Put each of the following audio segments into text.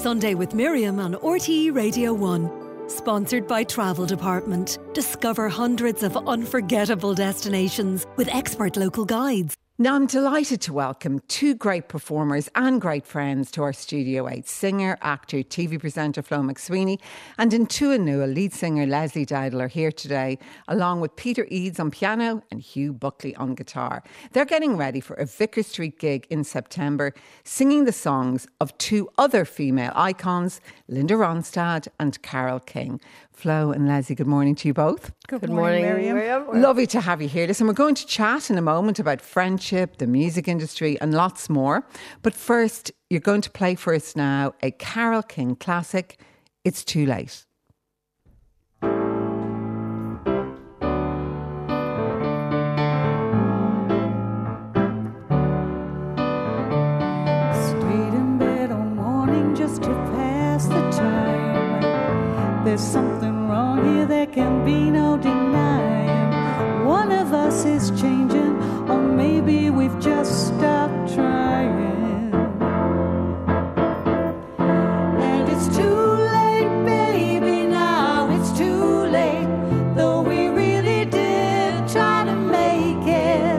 Sunday with Miriam on RTE Radio 1. Sponsored by Travel Department. Discover hundreds of unforgettable destinations with expert local guides. Now, I'm delighted to welcome two great performers and great friends to our Studio 8. Singer, actor, TV presenter Flo McSweeney and in Tuanua, lead singer Leslie Dowdall are here today, along with Peter Eads on piano and Hugh Buckley on guitar. They're getting ready for a Vicar Street gig in September, singing the songs of two other female icons, Linda Ronstadt and Carole King. Flo and Leslie, good morning to you both. Good morning, Miriam. Lovely to have you here. Listen, we're going to chat in a moment about friendship, the music industry and lots more. But first, you're going to play for us now a Carole King classic, It's Too Late. Stayed in bed all morning just to pass the time. There's something wrong here, there can be no denying. One of us is changing, or maybe we've just stopped trying. And it's too late, baby, now it's too late. Though we really did try to make it.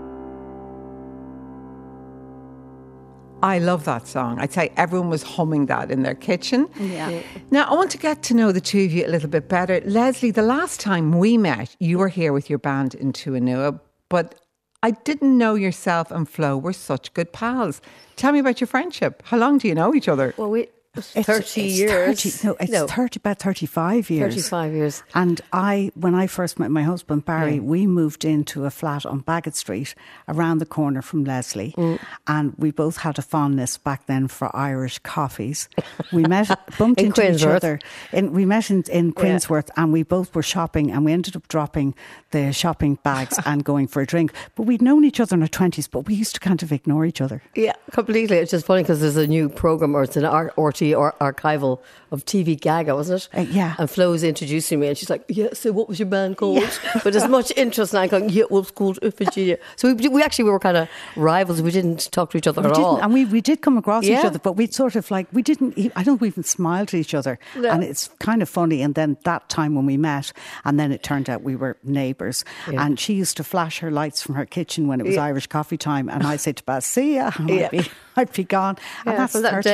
I love that song. I'd say everyone was humming that in their kitchen. Yeah. Now, I want to get to know the two of you a little bit better. Leslie, the last time we met, you were here with your band in Tuanua, but I didn't know yourself and Flo were such good pals. Tell me about your friendship. How long do you know each other? Well, it's 30 years. About 35 years. 35 years. And when I first met my husband, Barry, we moved into a flat on Bagot Street around the corner from Leslie. And we both had a fondness back then for Irish coffees. We bumped into Queensworth. each other. We met in Queensworth and we both were shopping and we ended up dropping the shopping bags and going for a drink. But we'd known each other in our 20s, but we used to kind of ignore each other. Yeah, completely. It's just funny because there's a new programme, or it's an RT or archival of TV Gaga, wasn't it? Yeah. And Flo's introducing me and she's like, yeah, so what was your band called? Yeah. But there's much interest and I'm going, yeah, well, it's called Virginia. So we were kind of rivals. We didn't talk to each other at all. And we did come across each other, but we'd sort of like, I don't think we even smiled at each other. No. And it's kind of funny. And then that time when we met, and then it turned out we were neighbours. Yeah. And she used to flash her lights from her kitchen when it was Irish coffee time. And I'd say to Baz, see ya. I'd be gone. And that's from that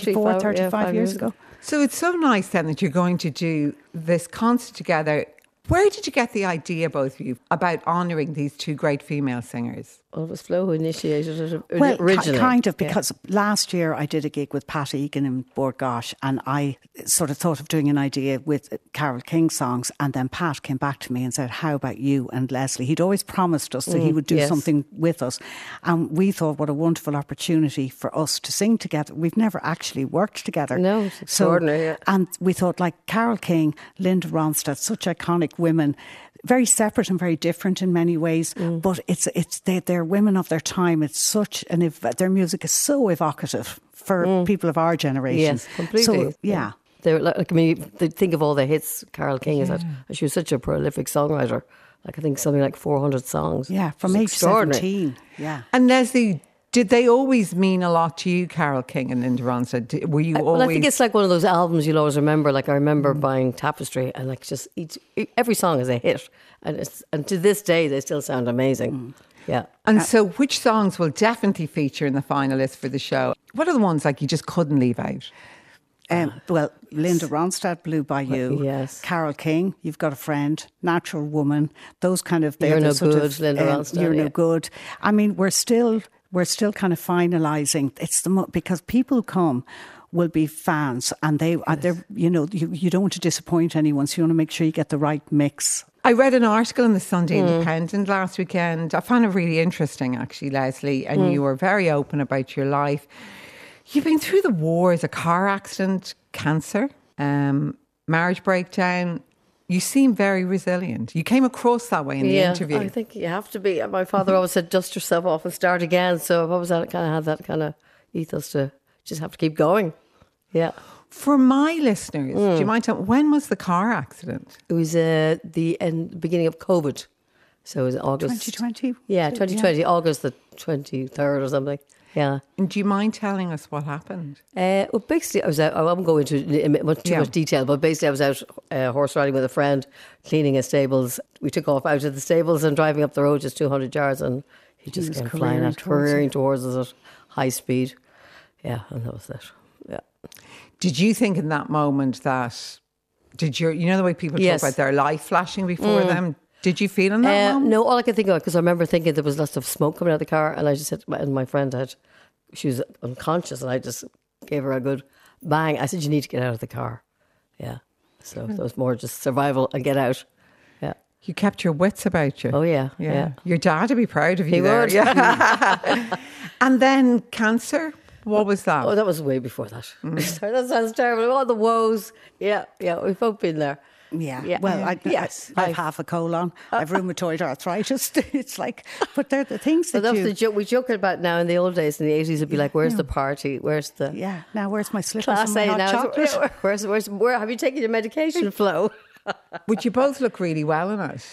35 years ago. So it's so nice then that you're going to do this concert together. Where did you get the idea, both of you, about honouring these two great female singers? Well, it was Flo who initiated it Well, originally. kind of, because last year I did a gig with Pat Egan in Bord Gosh and I sort of thought of doing an idea with Carole King songs, and then Pat came back to me and said, how about you and Leslie? He'd always promised us that he would do something with us, and we thought what a wonderful opportunity for us to sing together. We've never actually worked together. No, it's extraordinary. And we thought, like Carole King, Linda Ronstadt, such iconic women, very separate and very different in many ways, but they're women of their time. It's such their music is so evocative for people of our generation. Yes, completely. So, yeah. They're like, I mean, they think of all the hits Carole King is. She was such a prolific songwriter. Like, I think something like 400 songs. Yeah, from age 17. Yeah. And Leslie, did they always mean a lot to you, Carole King and Linda Ronstadt? Were you always... Well, I think it's like one of those albums you'll always remember. Like, I remember buying Tapestry and like just every song is a hit. And to this day, they still sound amazing. Yeah. And so which songs will definitely feature in the finalists for the show? What are the ones like you just couldn't leave out? Well, Linda Ronstadt, Blue by You. Yes. Carole King, You've Got a Friend, Natural Woman. Those kind of... You're No Good, Linda Ronstadt. You're No Good. I mean, we're still kind of finalising. It's because people who come will be fans, and they're you don't want to disappoint anyone, so you want to make sure you get the right mix. I read an article in the Sunday Independent last weekend. I found it really interesting, actually, Leslie, and you were very open about your life. You've been through the wars, a car accident, cancer, marriage breakdown. You seem very resilient. You came across that way in the interview. I think you have to be. My father always said, dust yourself off and start again. So I've always had that kind of ethos to just have to keep going. Yeah. For my listeners, do you mind telling, when was the car accident? It was the beginning of COVID. So it was August. 2020? Yeah, 2020, August the 23rd or something. Yeah. And do you mind telling us what happened? Well, basically, I was out. I won't go into too much detail, but basically, I was out horse riding with a friend, cleaning his stables. We took off out of the stables and driving up the road just 200 yards, and he just came flying out, careering towards us at high speed. Yeah, and that was it. Yeah. Did you think in that moment that, you know the way people talk about their life flashing before them? Did you feel in that moment? No, all I can think of, because I remember thinking there was lots of smoke coming out of the car, and I just said, and my friend she was unconscious, and I just gave her a good bang. I said, you need to get out of the car. Yeah. So it was more just survival and get out. Yeah. You kept your wits about you. Oh, yeah. Your dad would be proud of you. He there. would. Yeah. And then cancer. What was that? Oh, that was way before that. Sorry, that sounds terrible. All the woes. Yeah, we've both been there. Yeah. Well, I've half a colon. I've rheumatoid arthritis. It's like, but they're the things that that's the joke we joke about now. In the old days, in the 80s, it'd be like, "Where's the party? Where's the Now, where's my slippers Class and my A hot now? chocolate? Where have you taken your medication, Flo? Would you both look really well in it?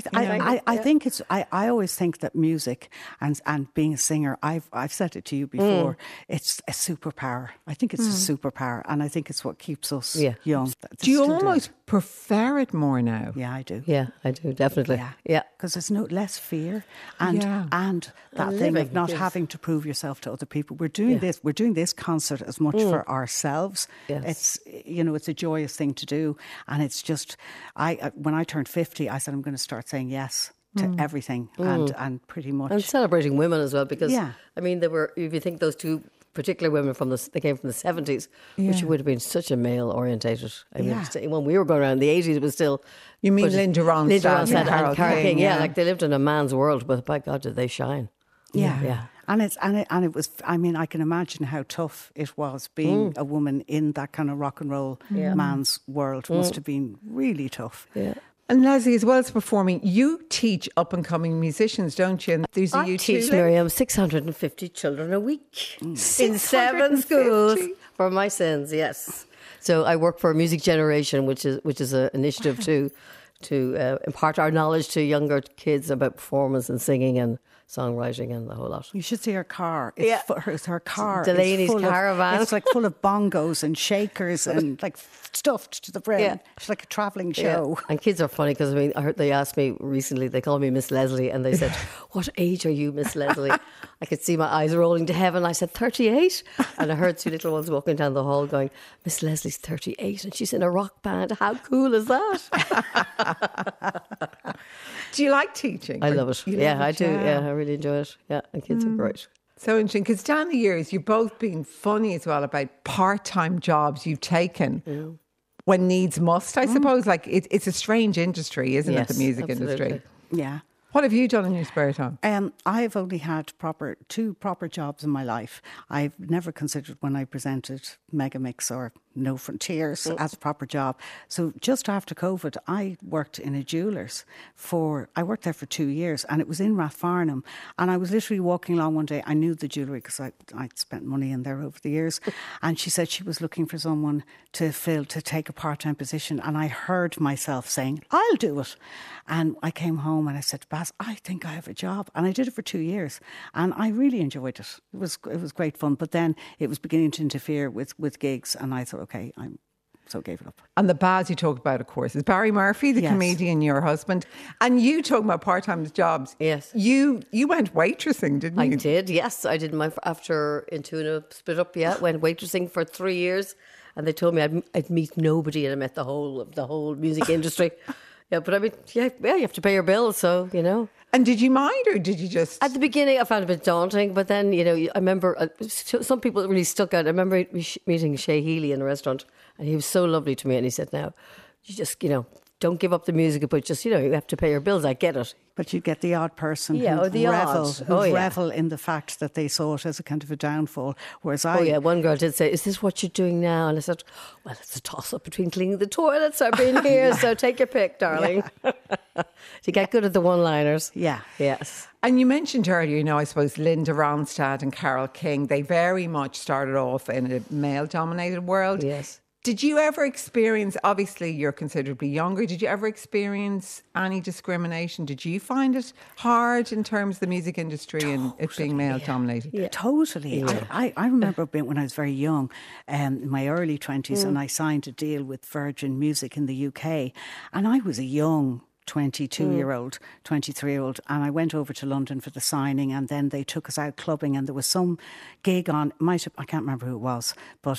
I think it's. I always think that music and being a singer. I've said it to you before. It's a superpower. I think it's a superpower, and I think it's what keeps us young. Do you almost prefer it more now? Yeah, I do. Yeah, I do definitely. Yeah, because there's no less fear and that thing of not having to prove yourself to other people. We're doing this. We're doing this concert as much for ourselves. Yes. It's a joyous thing to do, and it's just. When I turned 50, I said I'm going to start saying yes to everything and pretty much. And celebrating women as well, because I mean, they were. If you think those two particular women they came from the 70s, which would have been such a male orientated. I mean, when we were going around in the 80s, it was still. You mean Linda Ronstadt and Carole King? Yeah, like they lived in a man's world, but by God, did they shine? Yeah. And it was. I mean, I can imagine how tough it was being a woman in that kind of rock and roll man's world. Must have been really tough. Yeah. And Leslie, as well as performing, you teach up and coming musicians, don't you? And there's I teach, Miriam, 650 children a week in 7 schools for my sins. Yes. So I work for Music Generation, which is an initiative to impart our knowledge to younger kids about performance and singing and songwriting and the whole lot. You should see her car. It's her car. Delaney's caravan. It's like full of bongos and shakers and like stuffed to the brim. Yeah. It's like a travelling show. And kids are funny because I mean, I heard they asked me recently. They called me Miss Leslie, and they said, "What age are you, Miss Leslie?" I could see my eyes rolling to heaven. I said, 38. And I heard 2 little ones walking down the hall going, "Miss Leslie's 38 and she's in a rock band. How cool is that?" Do you like teaching? I love it. I do. Yeah, I really enjoy it. Yeah, and kids are great. So interesting, because down the years, you've both been funny as well about part-time jobs you've taken when needs must, I suppose. Like, it's a strange industry, isn't it, the music industry? Yeah. What have you done in your spare time? I've only had two proper jobs in my life. I've never considered when I presented Megamix or No Frontiers as a proper job. So just after COVID, I worked in a jeweller's I worked there for 2 years, and it was in Rathfarnham. And I was literally walking along one day. I knew the jewellery because I'd spent money in there over the years. And she said she was looking for someone to take a part-time position. And I heard myself saying, I'll do it. And I came home and I said to Baz, I think I have a job. And I did it for 2 years. And I really enjoyed it. It was great fun. But then it was beginning to interfere with gigs. And I thought, okay, so gave it up. And the Baz you talked about, of course, is Barry Murphy, the comedian, your husband. And you talking about part-time jobs. Yes. You went waitressing, didn't you? I did, yes. I did after Intuna split up, went waitressing for 3 years. And they told me I'd meet nobody, and I met the whole music industry. Yeah, but I mean, you have to pay your bills, so, you know. And did you mind, or did you just... At the beginning, I found it a bit daunting, but then, you know, I remember some people really stuck out. I remember meeting Shay Healy in a restaurant, and he was so lovely to me, and he said, now, you just, you know, don't give up the music, but just, you know, you have to pay your bills. I get it. But you get the odd person who revel in the fact that they saw it as a kind of a downfall. Whereas one girl did say, is this what you're doing now? And I said, well, it's a toss-up between cleaning the toilets or being here, so take your pick, darling. You get good at the one-liners. Yeah. Yes. And you mentioned earlier, you know, I suppose Linda Ronstadt and Carole King, they very much started off in a male-dominated world. Yes. Did you ever experience, obviously you're considerably younger, did you ever experience any discrimination? Did you find it hard in terms of the music industry and it being male dominated? Yeah. Totally. Yeah. I remember when I was very young, in my early 20s, and I signed a deal with Virgin Music in the UK, and I was a young 22-year-old, 23-year-old, and I went over to London for the signing, and then they took us out clubbing, and there was some gig on, I can't remember who it was, but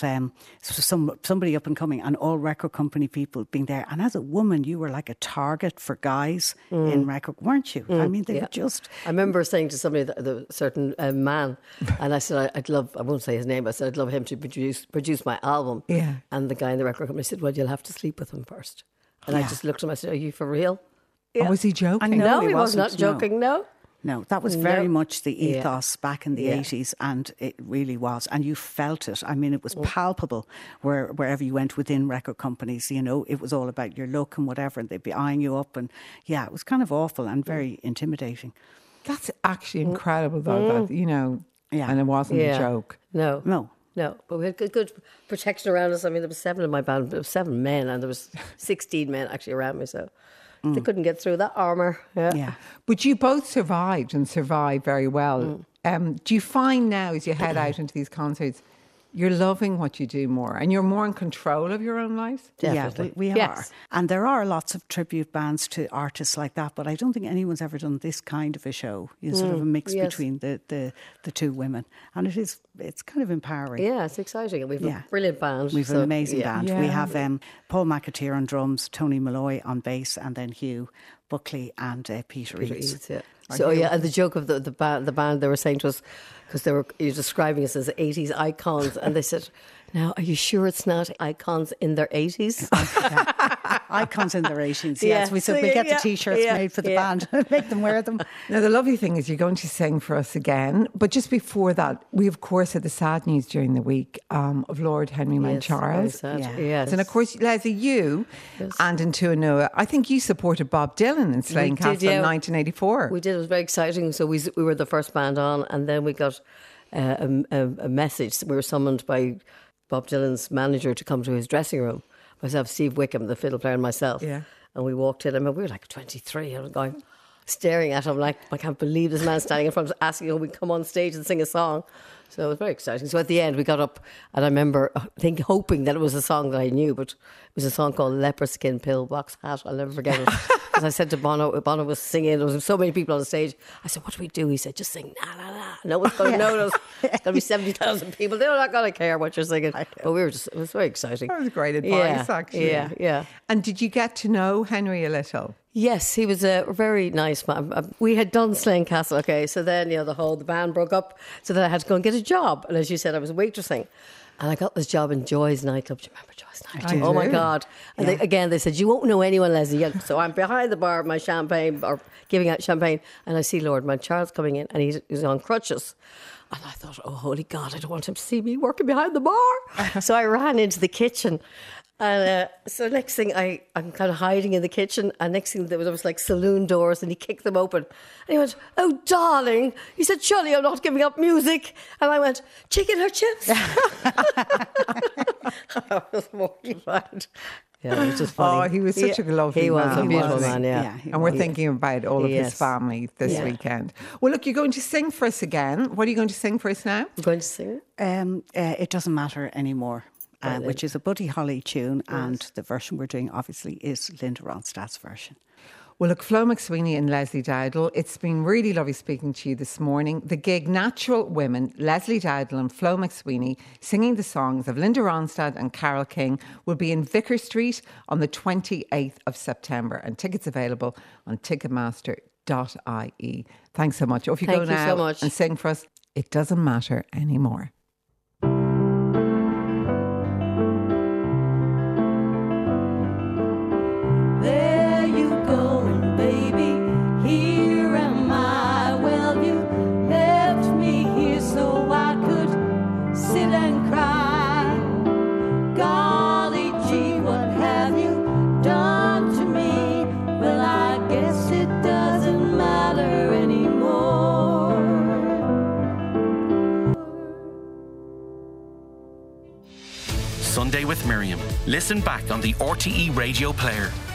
somebody up and coming, and all record company people being there. And as a woman, you were like a target for guys in record, weren't you? I mean, they were just... I remember saying to somebody, the certain man, and I said, I won't say his name, I said, I'd love him to produce my album. Yeah. And the guy in the record company said, well, you'll have to sleep with him first. And I just looked at him, I said, are you for real? Yeah. Oh, was he joking? No, he was not joking, no. No, that was very much the ethos back in the 80s, and it really was. And you felt it. I mean, it was palpable wherever you went within record companies. You know, it was all about your look and whatever, and they'd be eyeing you up. And it was kind of awful and very intimidating. That's actually incredible, though, that, you know, and it wasn't a joke. No, but we had good protection around us. I mean, there was 7 in my band, there was 7 men, and there was 16 men actually around me, so... They couldn't get through that armour. Yeah. But you both survived and survived very well. Do you find now, as you head out into these concerts, you're loving what you do more and you're more in control of your own lives? Definitely. Yeah, we are. And there are lots of tribute bands to artists like that, but I don't think anyone's ever done this kind of a show. You know, sort of a mix between the two women. And it's kind of empowering. Yeah, it's exciting. We've a brilliant band. We've an amazing band. Yeah. We have Paul McAteer on drums, Tony Malloy on bass, and then Hugh Buckley and Peter Eads. So and the joke of the band they were saying to us, because you're describing us as 80s icons, and they said, now, are you sure it's not icons in their 80s? Icons in their 80s, yes. We said we get the T-shirts made for the band and make them wear them. Now, the lovely thing is you're going to sing for us again. But just before that, we, of course, had the sad news during the week of Lord Henry Mount Charles. Yes. And, of course, Leslie, you and in Tuanua, I think you supported Bob Dylan in Slane Castle in 1984. We did. It was very exciting. So we were the first band on, and then we got a message. We were summoned by Bob Dylan's manager to come to his dressing room. Myself, Steve Wickham, the fiddle player, and myself. Yeah. And we walked in. I mean, we were like 23. I was going, staring at him like, I can't believe this man standing in front of us asking if we come on stage and sing a song. So it was very exciting. So at the end, we got up, and I remember hoping that it was a song that I knew, but it was a song called Leopard Skin Pillbox Hat. I'll never forget it. Because I said to Bono was singing, there was so many people on the stage. I said, what do we do? He said, just sing na na na. No one's going to notice. It's going to be 70,000 people. They're not going to care what you're singing. But it was very exciting. That was great advice, actually. Yeah. And did you get to know Henry a little? Yes, he was a very nice man. We had done Slane Castle, okay, so then, the band broke up, so then I had to go and get a job. And as you said, I was waitressing. And I got this job in Joy's nightclub. Do you remember Joy's nightclub? Oh my God. And they said, you won't know anyone, Leslie. So I'm behind the bar with my champagne, or giving out champagne, and I see Lord Mount Charles coming in, and he's on crutches. And I thought, oh, holy God, I don't want him to see me working behind the bar. So I ran into the kitchen. And so next thing, I'm kind of hiding in the kitchen, and next thing there was like saloon doors, and he kicked them open. And he went, oh, darling. He said, surely I'm not giving up music. And I went, chicken or chips? I was mortified. Yeah, it was just funny. Oh, he was such a lovely man. He was a beautiful man, yeah. And we're thinking about all of his family this weekend. Well, look, you're going to sing for us again. What are you going to sing for us now? I'm going to sing it. It Doesn't Matter Anymore. Which is a Buddy Holly tune, and the version we're doing, obviously, is Linda Ronstadt's version. Well, look, Flo McSweeney and Leslie Dowdall, it's been really lovely speaking to you this morning. The gig Natural Women, Leslie Dowdall and Flo McSweeney singing the songs of Linda Ronstadt and Carole King will be in Vicar Street on the 28th of September, and tickets available on ticketmaster.ie. Thanks so much. Off you go now and sing for us, It Doesn't Matter Anymore. Sunday with Miriam. Listen back on the RTE Radio Player.